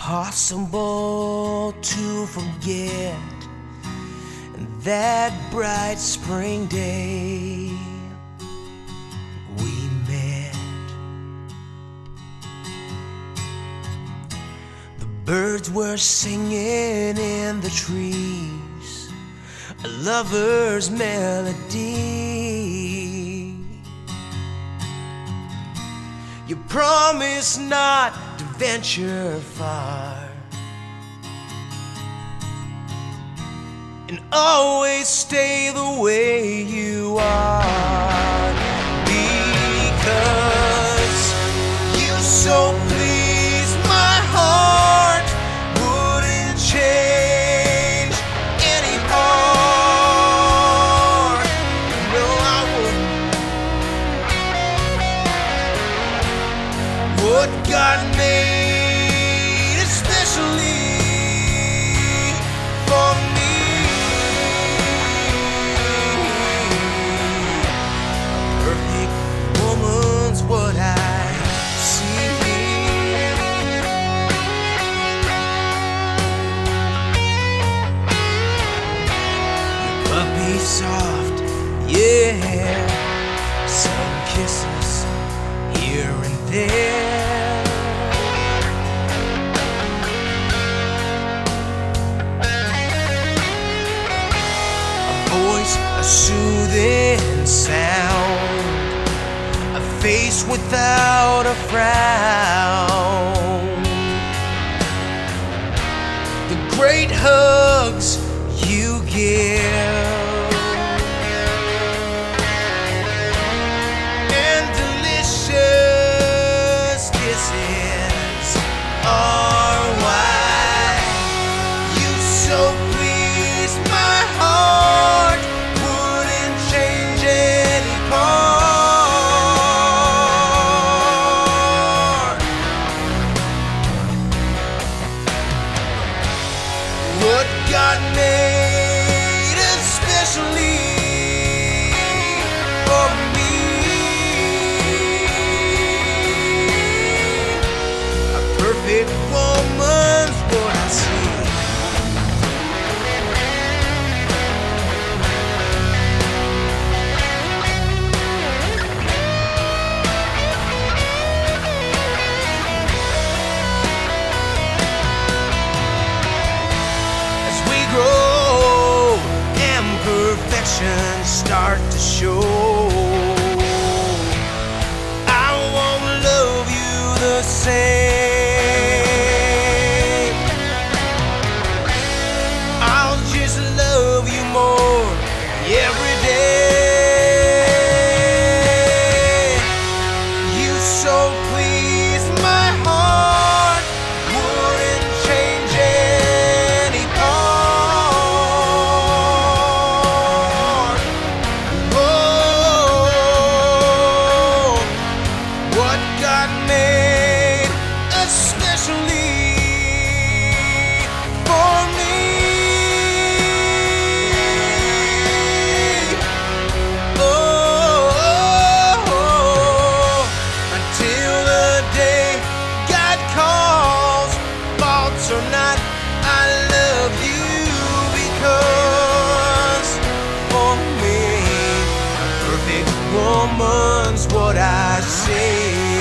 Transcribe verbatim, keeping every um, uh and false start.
impossible to forget that bright spring day we met. The birds were singing in the trees, a lover's melody. You promised not to venture far, and always stay the way you are, because you so please my heart, wouldn't change any part. No, I wouldn't. What God made especially for me, what I see. Your puppy soft, yeah, some kisses here and there. A voice, a soothing sound, face without a frown, the great hugs you give, and delicious kisses are why you so please my heart, wouldn't change any part. What God made especially for me, a perfect woman's what I see. Grow and perfection start to show, I won't love you the same. I'll just love you more every day. You so please my heart, wouldn't change any part. What God made especially for me. Oh, oh, oh, until the day God calls, faults or not, I love you, because for me, a perfect woman's what I say.